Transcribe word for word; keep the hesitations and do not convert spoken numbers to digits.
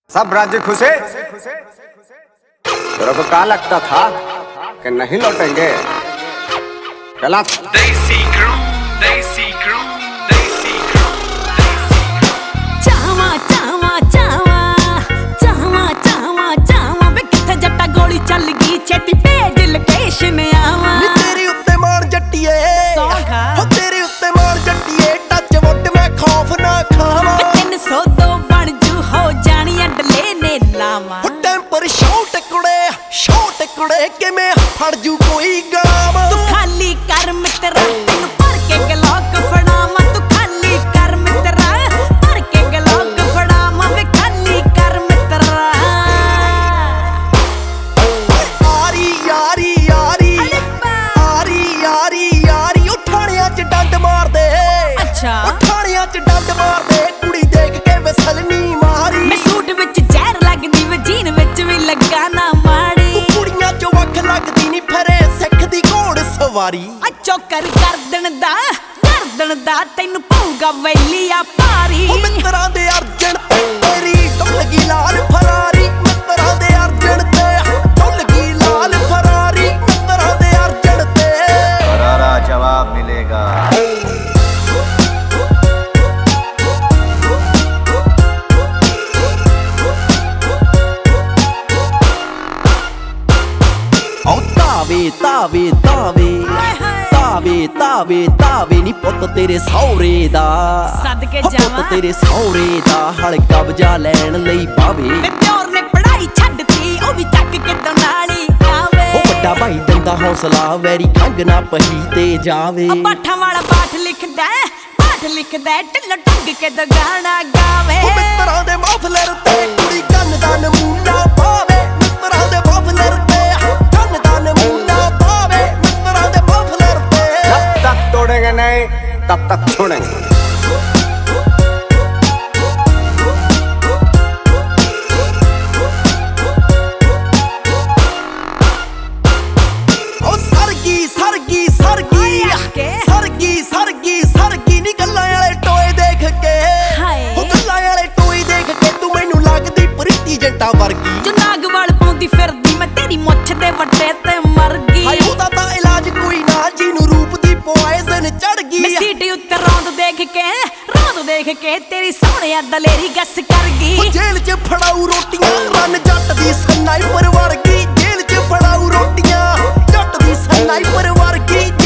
सब राज्य खुशे। तेरे को क्या लगता था कि नहीं लौटेंगे? चला देसी क्रू, देसी क्रू, देसी क्रू, देसी क्रू। चावा चावा चावा चावा चावा चावा वे किथे जट्टा गोली चल गई छेती भेज लोकेशन आवा नी तेरी उत्ते मार जट्टिए सौखा हो तेरी उत्ते मार जट्टिए टच वुड मैं खौफ ना खावा तीन सौ दो बन जू हो जानी अडले ने लावा हो टेंपर शॉट कुड़े शॉट कुड़े कि मैं फड़ जू कोई गावा तू खाली कर मित्रा तेनू भर के गलौक फड़ावा तू खाली कर मित्रा भर के गलौक फड़ावा वे खाली कर मित्रा आरी यारी यारी आरी यारी यारी उठाणियां च डंड मार दे अच्छा उठाणियां च डंड मार दे कुड़ी देख के विसल नी मारी मैं सूट विच जहर लगदी वे जीन विच भी लगा ना माड़ी तू कुड़ियां चों वख लगदी नी फिरे सिख दी घोड़ सवारी अच्छो कर गर्दन दा गर्दन दा तैनू पऊगा वैलिया पारी ओ मित्तरां दे अर्जन ते तेरी ढुल गई लाल फरारी मित्तरां दे अर्जन ते ढुल गई लाल फरारी मित्तरां दे अर्जन ते करारा जवाब मिलेगा। ओ तावे तावे तावे तावे तावे तावे नी पुੱਤ तेरे सौरे दा सदके हो जावां ਪੁੱਤ तेरे सौरे दा हल कब्जा ਲੈਣ ਲਈ ਪਾਵੇ ਵੇ ਪਿਓਰ ਨੇ ਪੜਾਈ ਛੱਡਤੀ ਉਹ ਵੀ ਚੱਕ ਕੇ ਤੋਂ ਨਾਲੀ ਆਵੇ ਉਹ ਵੱਡਾ ਭਾਈ ਦਿੰਦਾ ਹੌਸਲਾ ਵੈਰੀ ਖੰਗ ਨਾ ਪਹੀ ਤੇ ਜਾਵੇ ਉਹ ਪਾਠਾਂ ਵਾਲਾ ਪਾਠ ਲਿਖਦਾ ਹੈ, ਪਾਠ ਲਿਖਦਾ ਹੈ, ਢਿੱਲੋਂ ਟੰਗ ਕੇ ਦੋ ਗਾਣਾ ਗਾਵੇ ਉਹ ਮਿੱਤਰਾਂ ਦੇ ਮਫਲਰ ਤੇ ਕੁੜੀ ਕੰਨ ਦਾ ਨਮੂਨਾ ਪਾਵੇ ਮਿੱਤਰਾਂ ਦੇ ਮਫਲਰ ਤੇ ਕੰਨ ਦਾ ਨਮੂਨਾ ਪਾਵੇ ਮਿੱਤਰਾਂ ਦੇ ਮਫਲਰ ਤੇ जब तक तोड़ेंगे नहीं तब तक छोड़ेंगे। ਉਹ ਸਰਗੀ ਸਰਗੀ ਸਰਗੀ ਕੇ। ਸਰਗੀ ਸਰਗੀ ਸਰਗੀ ਨੀ ਗੱਲਾਂ ਵਾਲੇ ਟੋਏ ਦੇਖ ਕੇ ਹਾਏ। ਉਹ ਗੱਲਾਂ ਵਾਲੇ ਟੋਏ ਦੇਖ ਕੇ ਤੂੰ ਮੈਨੂੰ ਲੱਗਦੀ ਪ੍ਰੀਤੀ ਜੱਟਾ ਵਰਗੀ ਜੋ ਨਾਗਵਾਲ ਪਾਉਂਦੀ ਫਿਰਦੀ ਮੈਂ ਤੇਰੀ ਮੁੱਛ ਦੇ ਵੱਟੇ ਤੇ ਮਰ ਗਈ ਹਾਏ ਉਹਦਾ ਤਾਂ ਇਲਾਜ ਕੋਈ ਨਾ ਜਿਹਨੂੰ ਰੂਪ ਦੀ ਪੋਇਜ਼ਨ ਚੜ ਗਈ ਮੈਂ ਸੀਟੀ ਉੱਤੇ ਰੌਂਦ ਦੇਖ ਕੇ ਰੌਂਦ ਦੇਖ ਕੇ ਤੇਰੀ ਸੋਹਣਿਆ ਦਲੇਰੀ ਗੱਸ ਕਰ ਉਹ ਗਈ ਜੇਲ੍ਹ 'ਚ ਫੜਾਊ ਰੋਟੀਆਂ ਰੰਨ ਜੱਟ ਦੀ ਸਨਾਈਪਰ ਵਰਗੀ ਜੇਲ੍ਹ 'ਚ ਫੜਾਊ ਰੋਟੀਆਂ ਜੱਟ ਦੀ ਸਨਾਈਪਰ ਵਰਗੀ